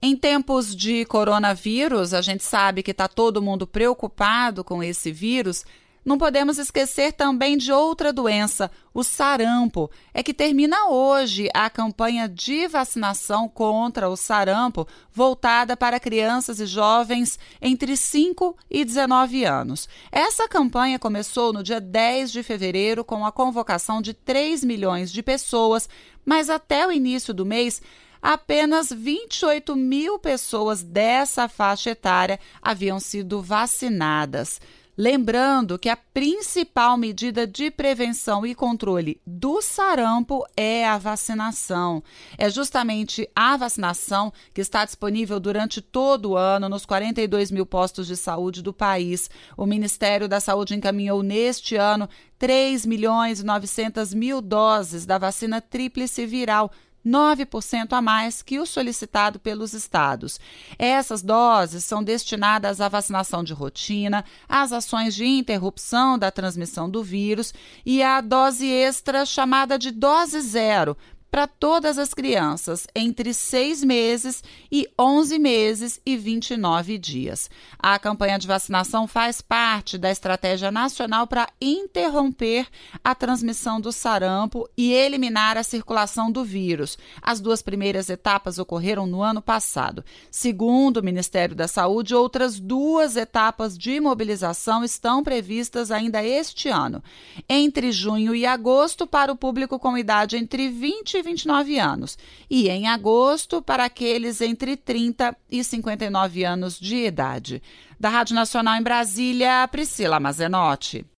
Em tempos de coronavírus, a gente sabe que está todo mundo preocupado com esse vírus. Não podemos esquecer também de outra doença, o sarampo. É que termina hoje a campanha de vacinação contra o sarampo, voltada para crianças e jovens entre 5 e 19 anos. Essa campanha começou no dia 10 de fevereiro com a convocação de 3 milhões de pessoas, mas até o início do mês, apenas 28 mil pessoas dessa faixa etária haviam sido vacinadas. Lembrando que a principal medida de prevenção e controle do sarampo é a vacinação. É justamente a vacinação que está disponível durante todo o ano nos 42 mil postos de saúde do país. O Ministério da Saúde encaminhou neste ano 3.900.000 doses da vacina tríplice viral, 9% a mais que o solicitado pelos estados. Essas doses são destinadas à vacinação de rotina, às ações de interrupção da transmissão do vírus e à dose extra chamada de dose zero, para todas as crianças entre 6 meses e 11 meses e 29 dias. A campanha de vacinação faz parte da Estratégia Nacional para interromper a transmissão do sarampo e eliminar a circulação do vírus. As 2 primeiras etapas ocorreram no ano passado. Segundo o Ministério da Saúde, outras 2 etapas de mobilização estão previstas ainda este ano, entre junho e agosto, para o público com idade entre 20 e 29 anos, e em agosto para aqueles entre 30 e 59 anos de idade. Da Rádio Nacional em Brasília, Priscila Mazenotti.